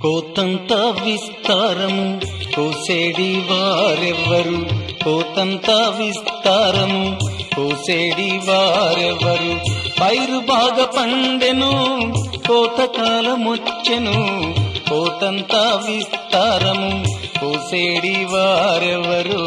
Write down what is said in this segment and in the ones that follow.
కోతంత విస్తారము కోసేడి వారెవ్వరు, కోతంత విస్తారము కోసేడి వారెవ్వరు. పైరు బాగా పండెను కోతకాలమొచ్చెను, కోతంత విస్తారము కోసేడి వారెవ్వరు.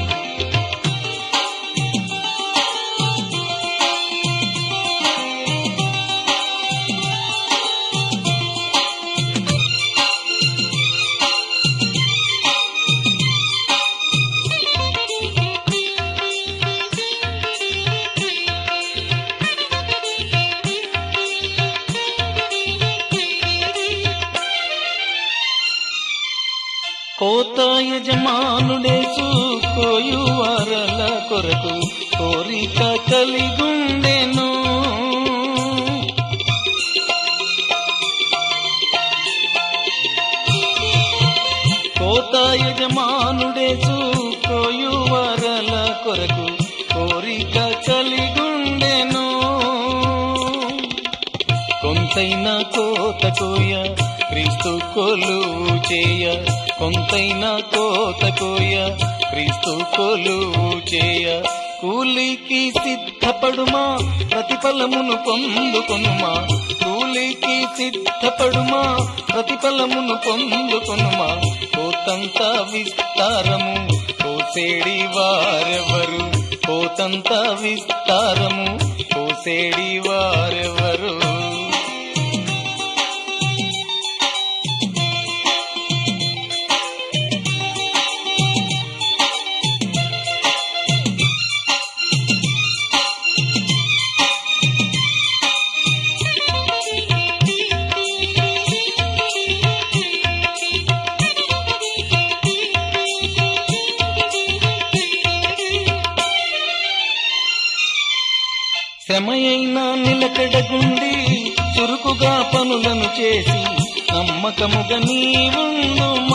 కోత యజమానుడేసు కోయువారల కొరకు కోరిక కలిగుండెను. కోత యజమానుడేసు కోయువారల కొరకు కోరిక కలిగుండెను. కొంతైన కోత కోయ క్రీస్తు కొలువు చేయ, కొంతైన కోత కోయ క్రీస్తు కొలువు చేయ. కూలికి సిద్ధపడుమా ప్రతిఫలమును పొందుకొనుమా, కూలికి సిద్ధపడుమా ప్రతిఫలమును పొందుకొనుమా. కోతంత విస్తారము కోసేడి వారెవరు, కోతంత విస్తారము కోసేడి వారెవరు. శ్రమయైన నిలకడగుండి చురుకుగా పనులను చేసి నమ్మకముగా నీవుండుమా.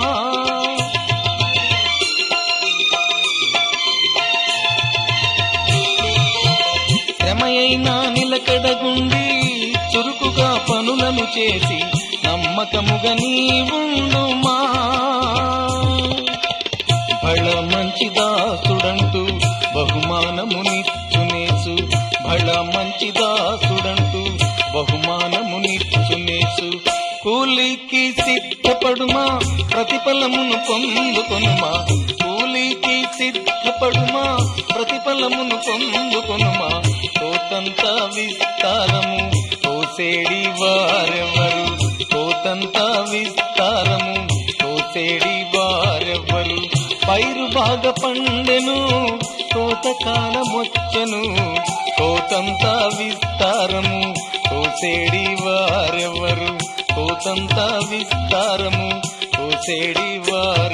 శ్రమయైన నిలకడగుండి చురుకుగా పనులను చేసి నమ్మకముగా నీవుండుమా. బళ మంచి దాసుడంటూ బహుమానమునిచ్చునేసు, బళ మంచి దాసుడంటూ బహుమానమునిచ్చునేసు. కూలికి సిద్ధపడుమా ప్రతిఫలమును పొందుకొనుమా, కూలికి సిద్ధపడుమా ప్రతిఫలమును పొందుకొనుమా. కోతంత విస్తారము కోసేడి వారెవ్వరు, కోతంత విస్తారము కోసేడి వారెవ్వరు. పైరు బాగా పండెను కోతకాలమొచ్చెను, కోతంత విస్తారము కోసేడి వారెవ్వరు, కోతంత విస్తారము కోసేడి వారెవ్వరు.